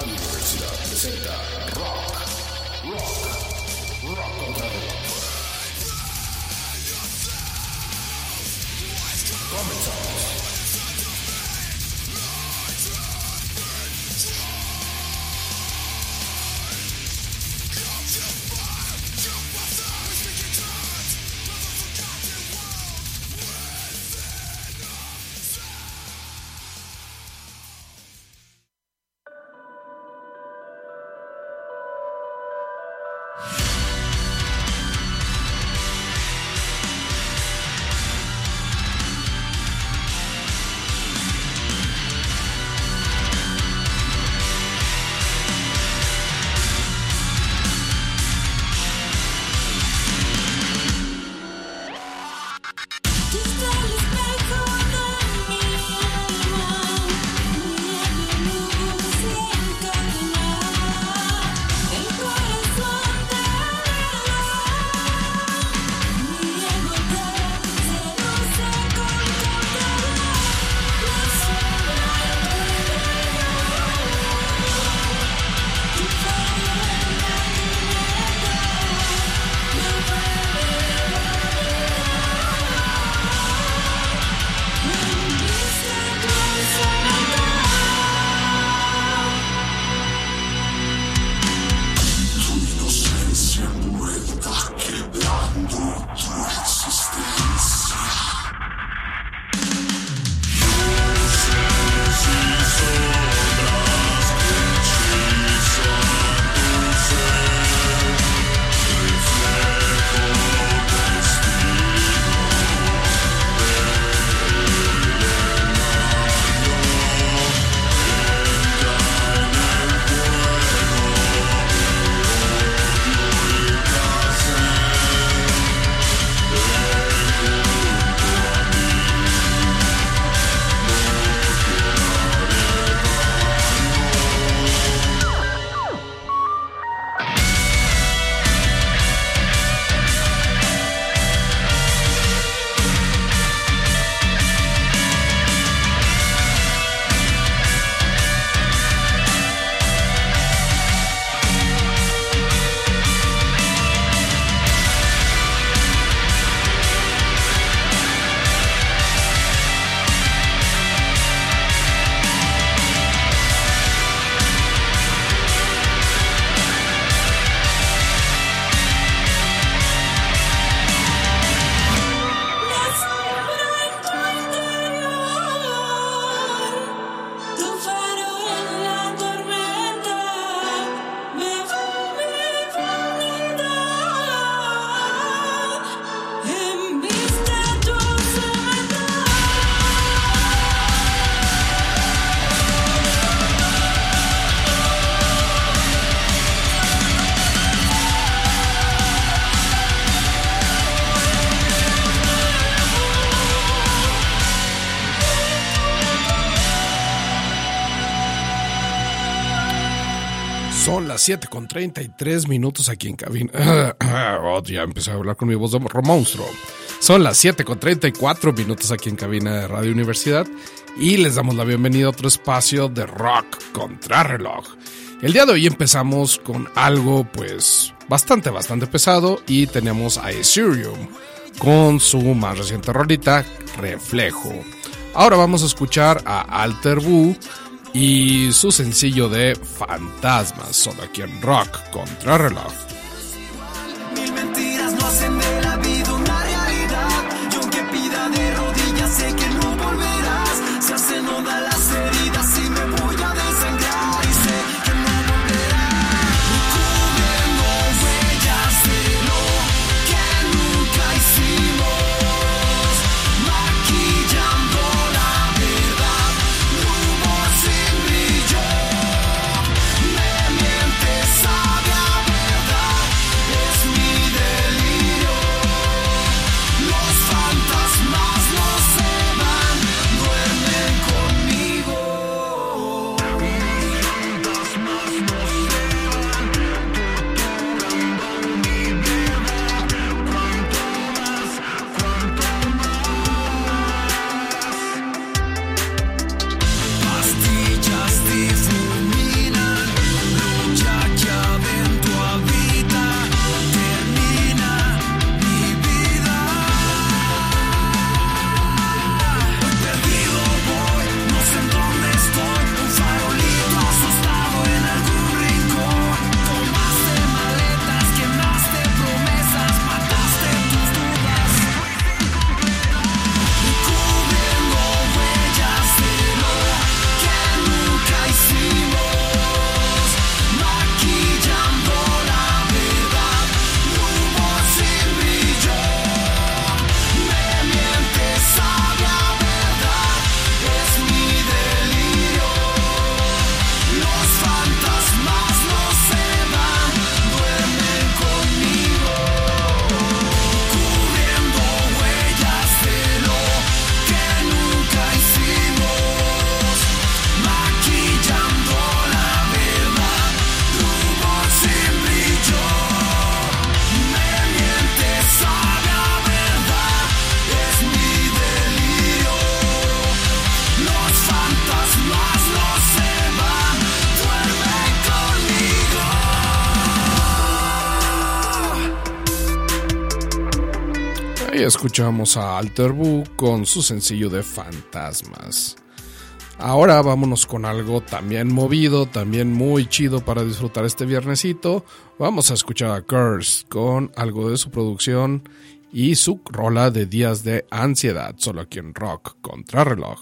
Universidad presenta Rock contra reloj. Comenzamos. Son las 7:33 aquí en cabina. Ya empecé a hablar con mi voz de monstruo. Son las 7:34 aquí en cabina de Radio Universidad y les damos la bienvenida a otro espacio de Rock contra reloj. El día de hoy empezamos con algo pues bastante pesado y tenemos a Ethereum con su más reciente rolita, Reflejo. Ahora vamos a escuchar a Alter Boo y su sencillo de Fantasmas, solo aquí en Rock contra reloj. Mil mentiras no hacen de la vida una realidad. Y aunque pida de rodillas sé que no volverás. Se hacen hondas las heridas y me voy a desangrar. Y sé que no volverás. Cubriendo huellas de lo que nunca hicimos. Maquillando la verdad. Rumor sin brillo. Me mientes, sabe a verdad. Ahí escuchamos a Alter Boo con su sencillo de Fantasmas. Ahora vámonos con algo también movido, también muy chido para disfrutar este viernesito. Vamos a escuchar a Curse con algo de su producción y su rola de Días de Ansiedad, solo aquí en Rock Contrarreloj.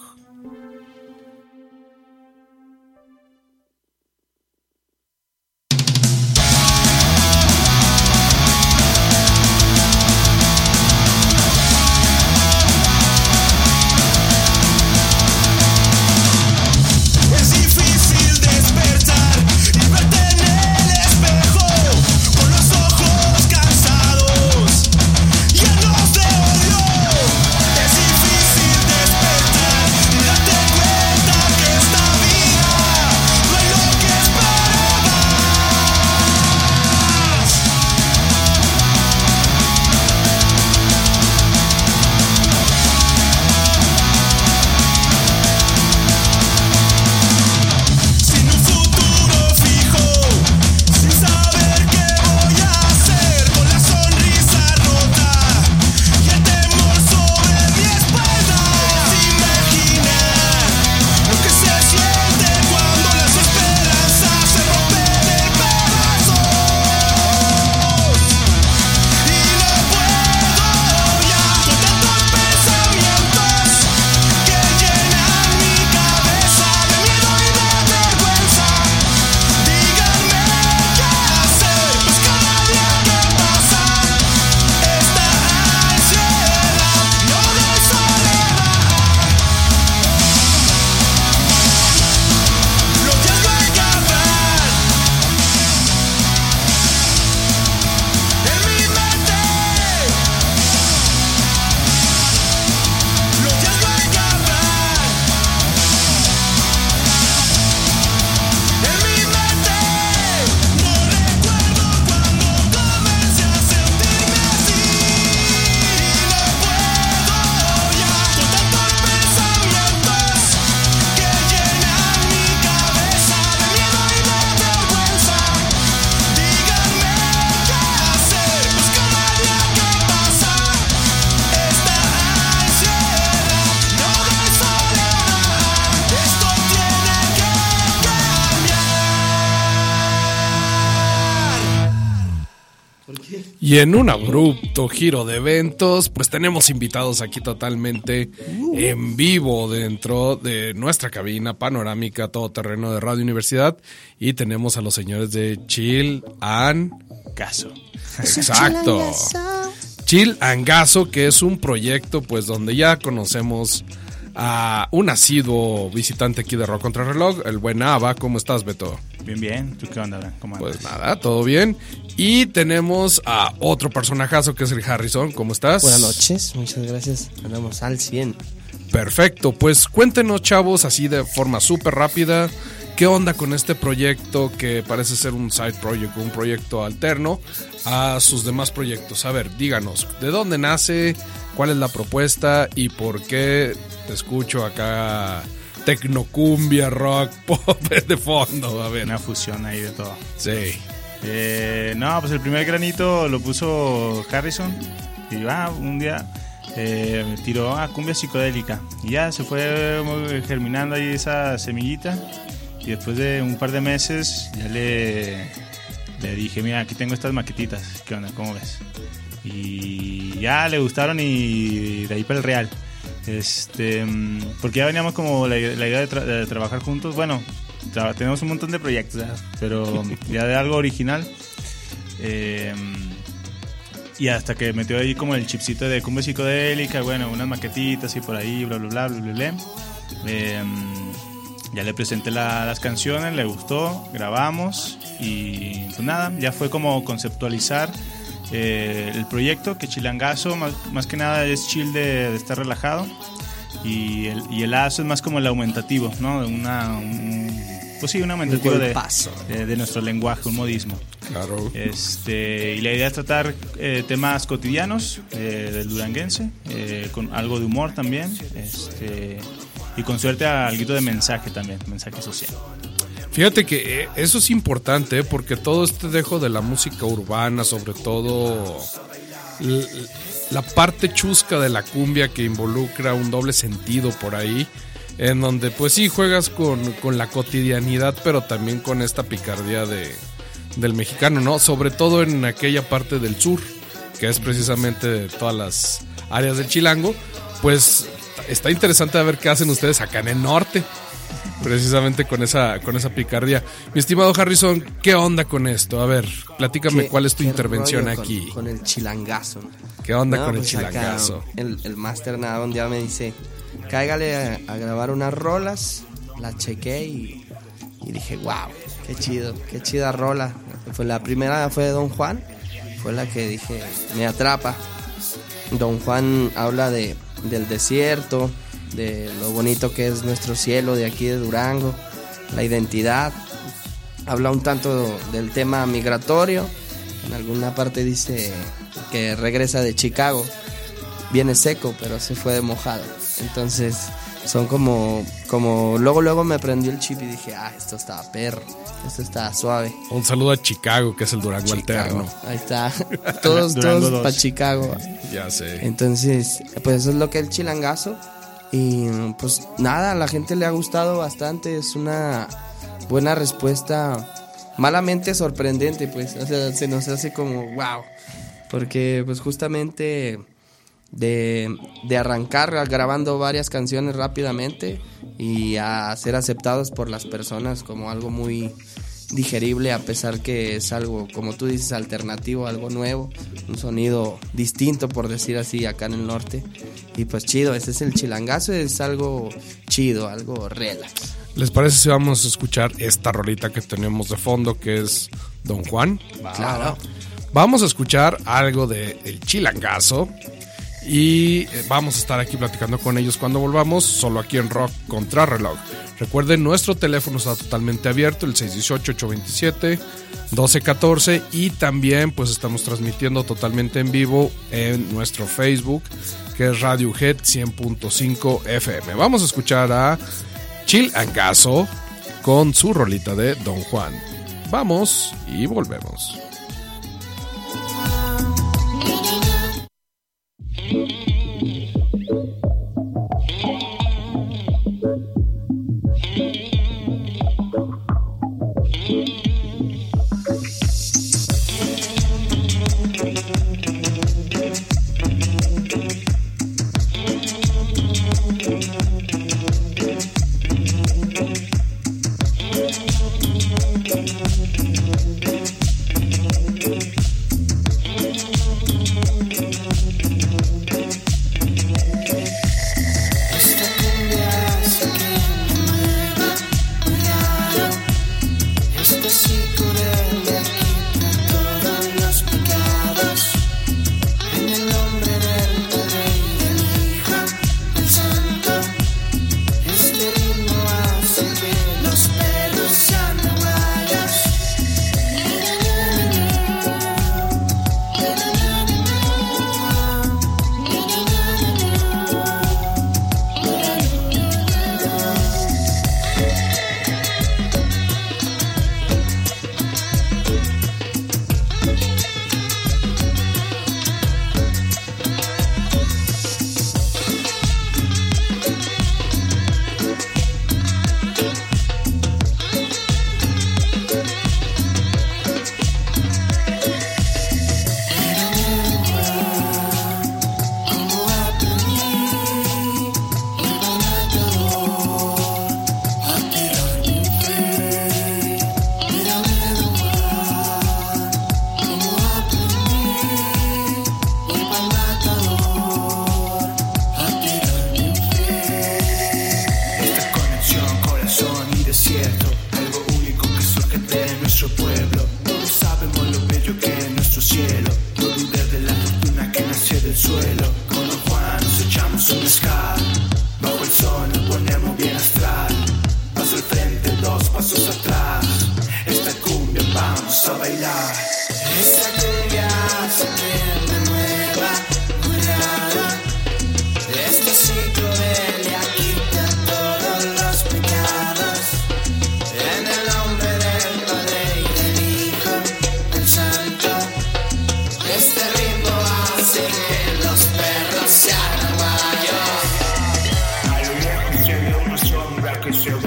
Y en un abrupto giro de eventos, pues tenemos invitados aquí totalmente en vivo dentro de nuestra cabina panorámica todoterreno de Radio Universidad. Y tenemos a los señores de Chill and Gaso. Exacto. Chill and Gaso, que es un proyecto pues donde ya conocemos a un asiduo visitante aquí de Rock Contrarreloj, el buen Ava. ¿Cómo estás, Beto? Bien, bien. ¿Tú qué onda? ¿Cómo andas? Pues nada, todo bien. Y tenemos a otro personajazo que es el Harrison. ¿Cómo estás? Buenas noches, muchas gracias. Andamos al 100. Perfecto, pues cuéntenos, chavos, así de forma súper rápida, ¿qué onda con este proyecto que parece ser un side project, un proyecto alterno a sus demás proyectos? A ver, díganos, ¿de dónde nace? ¿Cuál es la propuesta? ¿Y por qué te escucho acá tecnocumbia, rock, pop de fondo? A ver. Una fusión ahí de todo. Sí. No, pues el primer granito lo puso Harrison. Y un día me tiró a cumbia psicodélica. Y ya se fue germinando ahí esa semillita. Y después de un par de meses ya le dije, mira, aquí tengo estas maquetitas. ¿Qué onda? ¿Cómo ves? Y ya le gustaron y de ahí para el real. Porque ya veníamos como la idea de trabajar juntos. Bueno, tenemos un montón de proyectos, ¿sabes? Pero ya de algo original. Y hasta que metió ahí como el chipcito de cumbia psicodélica, bueno, unas maquetitas y por ahí, bla, bla, bla, bla, bla, bla. Ya le presenté las canciones, le gustó, grabamos y pues nada, ya fue como conceptualizar el proyecto, que chilangazo, más que nada es chill de estar relajado, y el aso es más como el aumentativo, ¿no? Pues sí, un aumentativo de nuestro lenguaje, un modismo. Claro. Y la idea es tratar temas cotidianos del duranguense, con algo de humor también, y con suerte algo de mensaje también, mensaje social. Fíjate que eso es importante porque todo este dejo de la música urbana, sobre todo la parte chusca de la cumbia que involucra un doble sentido por ahí, en donde pues sí juegas con la cotidianidad, pero también con esta picardía del mexicano, ¿no? Sobre todo en aquella parte del sur, que es precisamente de todas las áreas del chilango. Pues está interesante a ver qué hacen ustedes acá en el norte, precisamente con esa picardía. Mi estimado Harrison, ¿qué onda con esto? A ver, platícame cuál es tu intervención aquí. Con el chilangazo. ¿Qué onda con el pues chilangazo? El máster nada un día me dice, cáigale a grabar unas rolas. La chequé y dije, wow, qué chida rola. La primera fue de Don Juan, fue la que dije, me atrapa. Don Juan habla del desierto, de lo bonito que es nuestro cielo de aquí de Durango, la identidad. Habla un tanto del tema migratorio. En alguna parte dice que regresa de Chicago, viene seco pero se fue de mojado. Entonces son como luego me prendió el chip y dije, esto está perro, esto está suave. Un saludo a Chicago, que es el Durango alterno. Ahí está, todos para Chicago. Ya sé. Entonces, pues eso es lo que es el chilangazo. Y pues nada, a la gente le ha gustado bastante, es una buena respuesta, malamente sorprendente, pues, o sea, se nos hace como wow, porque pues justamente de arrancar grabando varias canciones rápidamente y a ser aceptados por las personas como algo muy digerible, a pesar que es algo, como tú dices, alternativo, algo nuevo, un sonido distinto, por decir así, acá en el norte. Y pues chido, ese es el chilangazo, es algo chido, algo relax. ¿Les parece si vamos a escuchar esta rolita que tenemos de fondo, que es Don Juan? Claro. Vamos a escuchar algo de El Chilangazo y vamos a estar aquí platicando con ellos cuando volvamos, solo aquí en Rock Contrarreloj. Recuerden, nuestro teléfono está totalmente abierto, el 618-827-1214, y también pues estamos transmitiendo totalmente en vivo en nuestro Facebook, que es Radiohead 100.5 FM. Vamos a escuchar a Chilangazo con su rolita de Don Juan. Vamos y volvemos.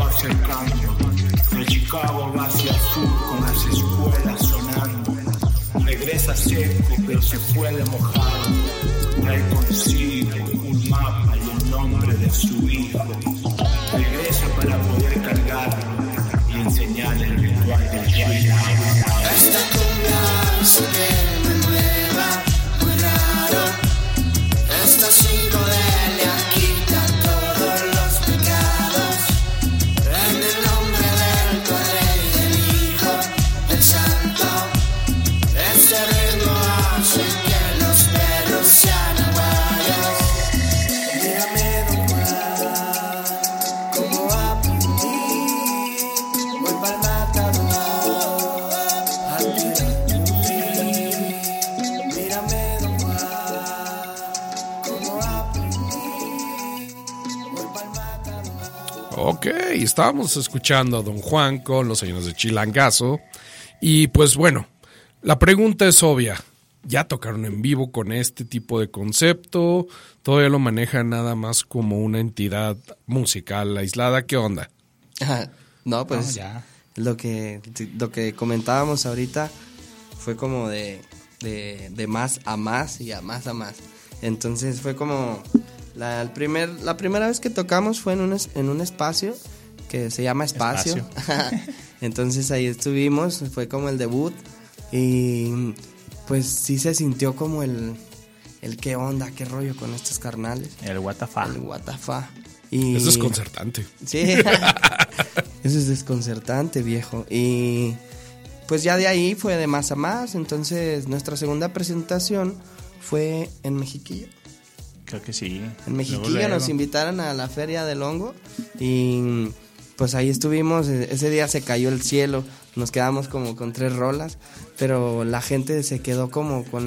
va acercando. De Chicago va hacia sur con las escuelas sonando. Regresa seco pero se puede mojar. Trae consigo un mapa y el nombre de su hijo. Regresa para poder cargarlo y enseñarle el ritual del Chila. Esta cumbia hace que me mueva muy raro. Esta psicodelia quita todos los pecados. En el nombre del Padre y del Hijo, del Santo. Este ritmo hace que los perros sean aguados. Mírame, don Juan, cómo va por mí. Voy pa'l matador, a tirar por mí. Mírame, don Juan, cómo va por mí. Voy pa'l matador. Ok, estábamos escuchando a Don Juan con los señores de Chilangazo. Y pues bueno, la pregunta es obvia. ¿Ya tocaron en vivo con este tipo de concepto? ¿Todavía lo manejan nada más como una entidad musical aislada? ¿Qué onda? No, pues No, ya. lo que comentábamos ahorita fue como de más a más y a más a más. Entonces fue como la primera vez que tocamos fue en un espacio que se llama Espacio. Entonces ahí estuvimos, fue como el debut y pues sí se sintió como el qué onda, qué rollo con estos carnales. El WTF. El WTF. Y Es desconcertante. sí, eso es desconcertante, viejo. Y pues ya de ahí fue de más a más. Entonces nuestra segunda presentación fue en Mexiquillo. Creo que sí. En Mexiquillo nos invitaron a la Feria del Hongo y pues ahí estuvimos. Ese día se cayó el cielo, nos quedamos como con 3 rolas, pero la gente se quedó como con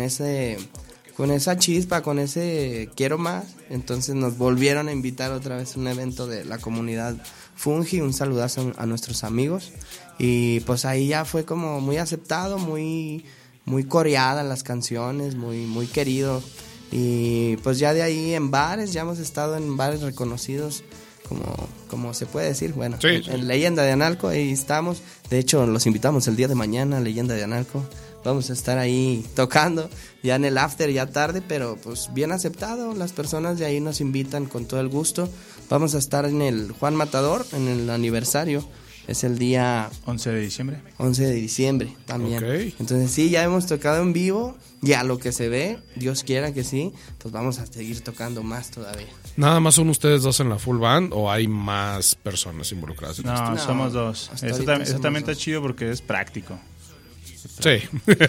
esa chispa, con ese quiero más. Entonces nos volvieron a invitar otra vez a un evento de la comunidad Fungi. Un saludazo a nuestros amigos y pues ahí ya fue como muy aceptado, muy coreada las canciones, muy querido. Y pues ya de ahí en bares, ya hemos estado en bares reconocidos, como se puede decir, bueno, Sí, en Leyenda de Analco, ahí estamos. De hecho, los invitamos el día de mañana a Leyenda de Analco. Vamos a estar ahí tocando, ya en el after, ya tarde, pero pues bien aceptado. Las personas de ahí nos invitan con todo el gusto. Vamos a estar en el Juan Matador, en el aniversario. Es el día 11 de diciembre. 11 de diciembre también. Ok. Entonces sí, ya hemos tocado en vivo. Ya lo que se ve, Dios quiera que sí, pues vamos a seguir tocando más todavía. ¿Nada más son ustedes dos en la full band o hay más personas involucradas en esto? No, No, somos dos. hasta Eso, ahorita eso somos también dos. está chido porque es práctico. Sí.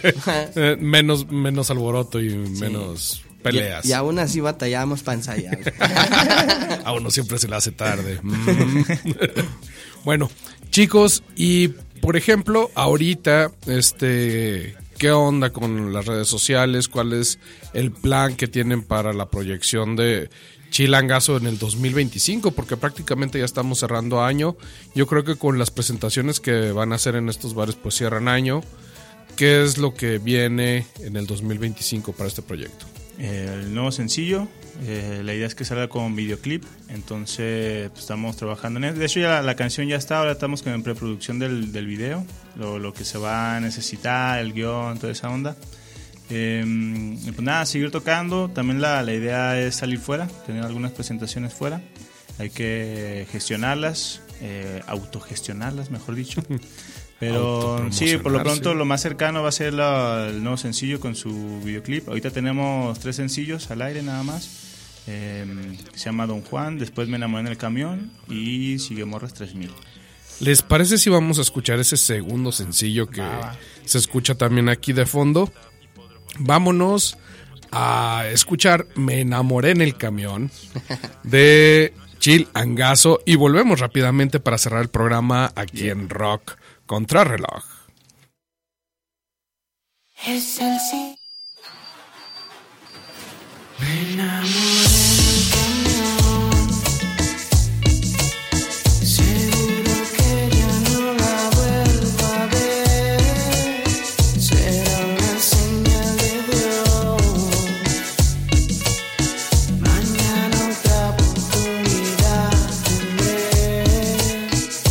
menos alboroto y menos peleas. Y aún así batallamos para ensayar. A uno siempre se le hace tarde. Bueno, chicos, y por ejemplo, ahorita, ¿qué onda con las redes sociales? ¿Cuál es el plan que tienen para la proyección de Chilangazo en el 2025? Porque prácticamente ya estamos cerrando año. Yo creo que con las presentaciones que van a hacer en estos bares, pues cierran año. ¿Qué es lo que viene en el 2025 para este proyecto? El nuevo sencillo, la idea es que salga con videoclip, entonces pues, estamos trabajando en eso. De hecho ya la canción ya está, ahora estamos en preproducción del video, lo que se va a necesitar, el guión, toda esa onda. Y pues nada, seguir tocando. También la idea es salir fuera, tener algunas presentaciones fuera. Hay que gestionarlas, autogestionarlas, mejor dicho. Pero sí, por lo pronto lo más cercano va a ser el nuevo sencillo con su videoclip. Ahorita tenemos 3 sencillos al aire nada más. Se llama Don Juan, después Me enamoré en el camión y Sigue Morras 3000. ¿Les parece si vamos a escuchar ese segundo sencillo que se escucha también aquí de fondo? Vámonos a escuchar Me enamoré en el camión de Chilangazo y volvemos rápidamente para cerrar el programa aquí en Rock Contrarreloj. Es el sí. Me enamoré del camión. Seguro que ya no la vuelvo a ver. Será una señal de Dios. Mañana otra oportunidad tendré.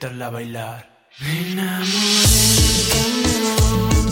invitarla a bailar. Me enamoré del camión.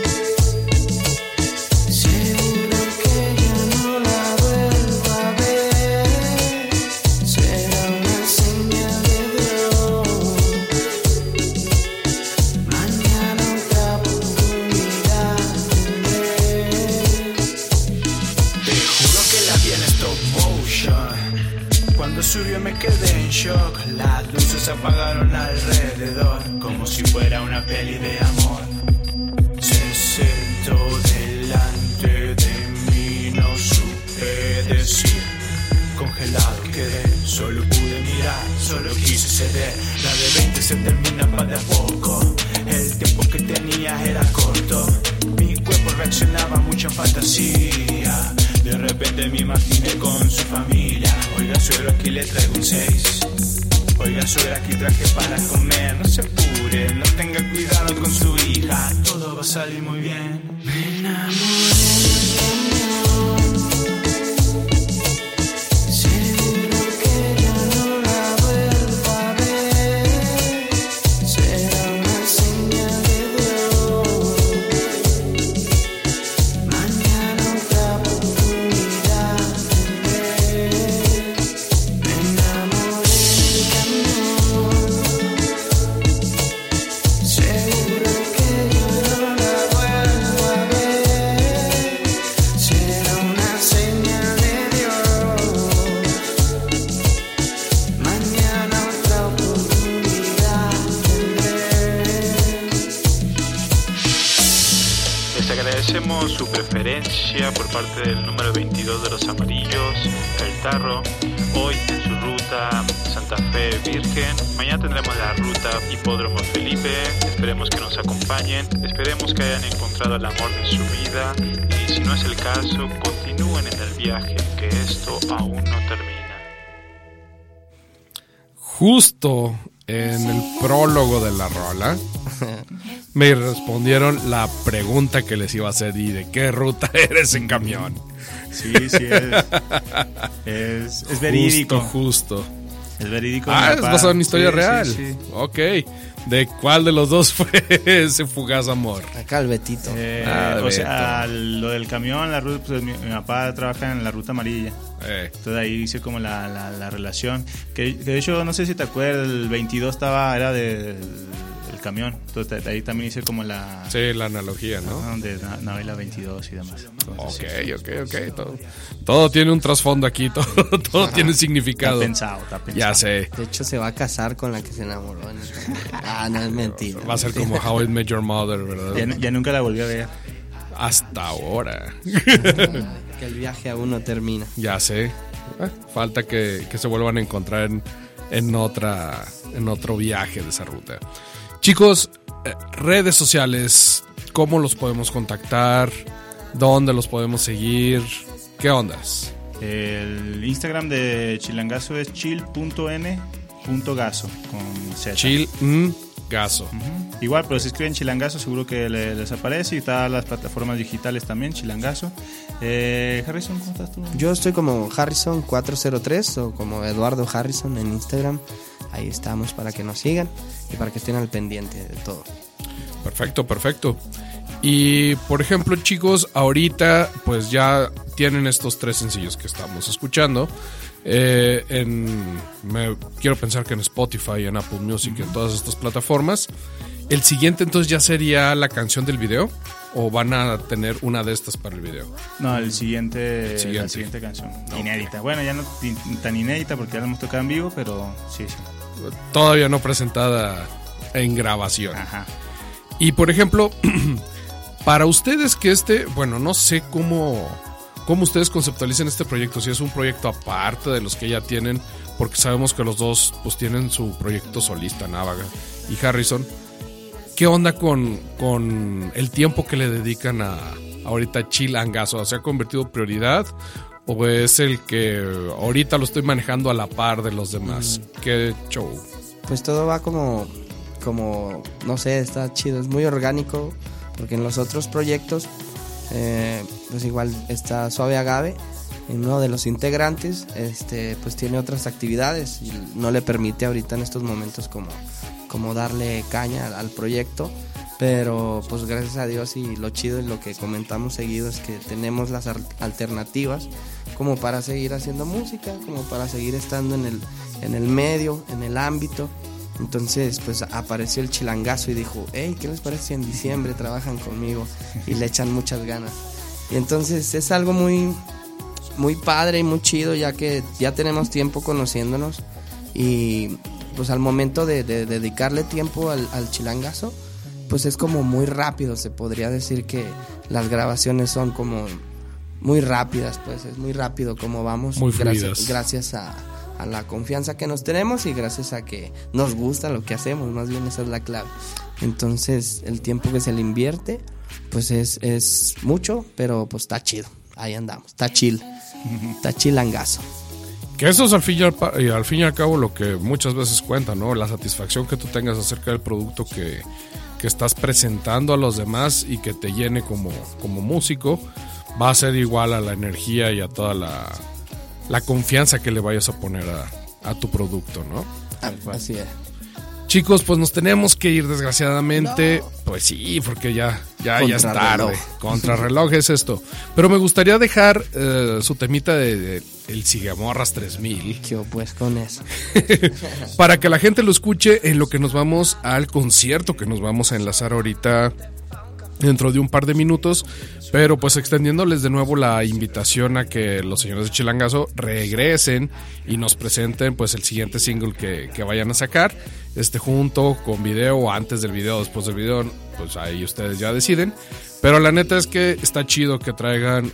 Seguro que ya no la vuelvo a ver. Será una señal de Dios. Mañana otra oportunidad tendré. Te juro que la vi en stop motion. Cuando subió me quedé en shock. Las luces se apagaron alrededor, como si fuera una peli de amor. Se sentó delante de mí, no supe decir. Congelado quedé, solo pude mirar, solo quise ceder. La de 20 se termina pa' de a poco. El tiempo que tenía era corto. Mi cuerpo reaccionaba a mucha fantasía. De repente me imaginé con su familia. Oiga, suegro, aquí le traigo un 6. Oiga, suegra, aquí traje para comer. No se apure, no tenga cuidado con su hija. Todo va a salir muy bien. Me enamoré del camión. Seguro que ya no la vuelvo a ver. Será una señal de Dios. Mañana otra oportunidad tendré. Me enamoré del camión. Seguro que ya no la vuelvo a ver. Será una señal de Dios. Mañana otra oportunidad tendré. Les agradecemos su preferencia por parte del número 22 de los Amarillos, El Tarro. Hoy en su ruta Santa Fe Virgen. Mañana tendremos la ruta Hipódromo Felipe. Esperemos que nos acompañen. Esperemos que hayan encontrado el amor de su vida. Y si no es el caso, continúen en el viaje, que esto aún no termina. Justo en el prólogo de la rola me respondieron la pregunta que les iba a hacer: ¿y de qué ruta eres en camión? Sí, es verídico. Justo. Es verídico. Es basado en historia Sí, real. sí. Ok. ¿De cuál de los dos fue ese fugaz amor? Acá el Betito. O sea, lo del camión, la ruta, pues mi papá trabaja en la ruta amarilla. Entonces ahí hice como la relación. Que de hecho, no sé si te acuerdas, el 22 era del camión. Entonces ahí también hice como la... Sí, la analogía, ¿no? Donde navega 22 y demás. Entonces, Ok. Todo tiene un trasfondo aquí, todo tiene significado. Está pensado. Ya sé. De hecho, se va a casar con la que se enamoró. No es mentira. Va a ser como How I Met Your Mother, ¿verdad? Ya nunca la volví a ver. Hasta ahora. Que el viaje aún no termina. Ya sé. Falta que se vuelvan a encontrar en otro viaje de esa ruta. Chicos, redes sociales, ¿cómo los podemos contactar? ¿Dónde los podemos seguir? ¿Qué ondas? El Instagram de Chilangazo es chill.n.gaso con Z. Chill.gaso. Igual, pero si escriben Chilangazo seguro que les aparece, y todas las plataformas digitales también, Chilangazo. Harrison, ¿cómo estás tú? Yo estoy como Harrison403 o como Eduardo Harrison en Instagram. Ahí estamos para que nos sigan y para que estén al pendiente de todo. Perfecto. Y por ejemplo, chicos, ahorita pues ya tienen estos 3 sencillos que estamos escuchando. Quiero pensar que en Spotify, en Apple Music, en todas estas plataformas. El siguiente entonces ya sería la canción del video, ¿o van a tener una de estas para el video? No, la siguiente canción, inédita. Bueno, ya no tan inédita porque ya la hemos tocado en vivo, pero sí. Todavía no presentada en grabación. Ajá. Y por ejemplo, para ustedes que bueno, no sé cómo ustedes conceptualizan este proyecto, si es un proyecto aparte de los que ya tienen, porque sabemos que los dos pues tienen su proyecto solista, Návaga y Harrison. ¿Qué onda con el tiempo que le dedican a ahorita Chilangazo? ¿Se ha convertido en prioridad o es el que ahorita lo estoy manejando a la par de los demás? ¿Qué show? Pues todo va como no sé, está chido, es muy orgánico, porque en los otros proyectos pues igual está Suave Agave, uno de los integrantes pues tiene otras actividades y no le permite ahorita en estos momentos como como darle caña al proyecto. Pero pues gracias a Dios, y lo chido y lo que comentamos seguido es que tenemos las alternativas como para seguir haciendo música, como para seguir estando en el medio, en el ámbito. Entonces pues apareció el Chilangazo y dijo, hey, ¿qué les parece si en diciembre trabajan conmigo? Y le echan muchas ganas. Y entonces es algo muy, muy padre y muy chido, ya que ya tenemos tiempo conociéndonos. Y pues al momento de dedicarle tiempo al Chilangazo, pues es como muy rápido. Se podría decir que las grabaciones son como muy rápidas, pues es muy rápido como vamos. Muy fluidas. Gracias a la confianza que nos tenemos y gracias a que nos gusta lo que hacemos, más bien esa es la clave. Entonces el tiempo que se le invierte pues es mucho, pero pues está chido, ahí andamos, está chilangazo. Que eso es al fin y al cabo lo que muchas veces cuenta, ¿no? La satisfacción que tú tengas acerca del producto que estás presentando a los demás y que te llene como músico, va a ser igual a la energía y a toda la confianza que le vayas a poner a tu producto, ¿no? Así es. Chicos, pues nos tenemos que ir desgraciadamente. No. Pues sí, porque ya es tarde. Contrarreloj es esto. Pero me gustaría dejar su temita de el Sigamorras 3000. ¿Qué pues con eso? Para que la gente lo escuche en lo que nos vamos al concierto que nos vamos a enlazar ahorita dentro de un par de minutos, pero pues extendiéndoles de nuevo la invitación a que los señores de Chilangazo regresen y nos presenten pues el siguiente single que vayan a sacar, junto con video o antes del video, después del video, pues ahí ustedes ya deciden, pero la neta es que está chido que traigan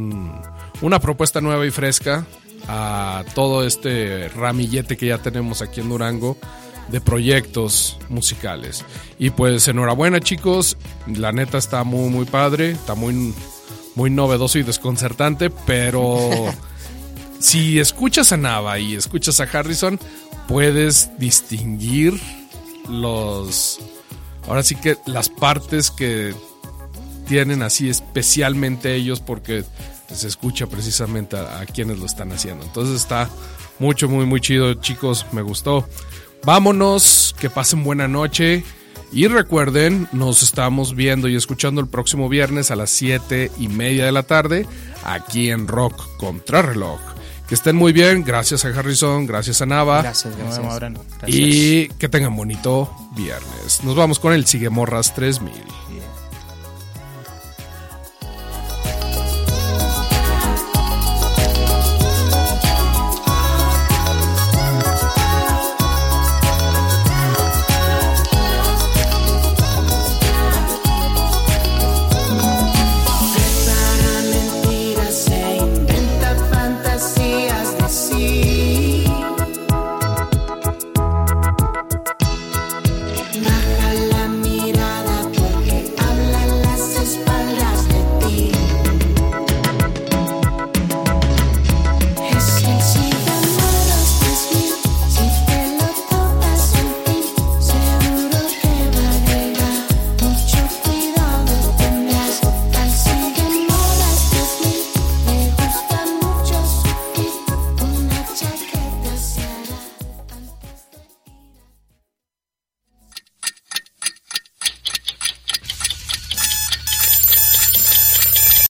una propuesta nueva y fresca a todo este ramillete que ya tenemos aquí en Durango de proyectos musicales. Y pues enhorabuena, chicos, la neta está muy muy padre, está muy muy novedoso y desconcertante, pero si escuchas a Nava y escuchas a Harrison, puedes distinguir ahora sí que las partes que tienen así especialmente ellos, porque se escucha precisamente a quienes lo están haciendo. Entonces está muy muy chido, chicos, me gustó. Vámonos, que pasen buena noche y recuerden, nos estamos viendo y escuchando el próximo viernes a las 7:30 de la tarde aquí en Rock Contrarreloj. Que estén muy bien, gracias a Harrison, gracias a Nava. Gracias. Y que tengan bonito viernes. Nos vamos con el Sigamorras 3000. Yeah.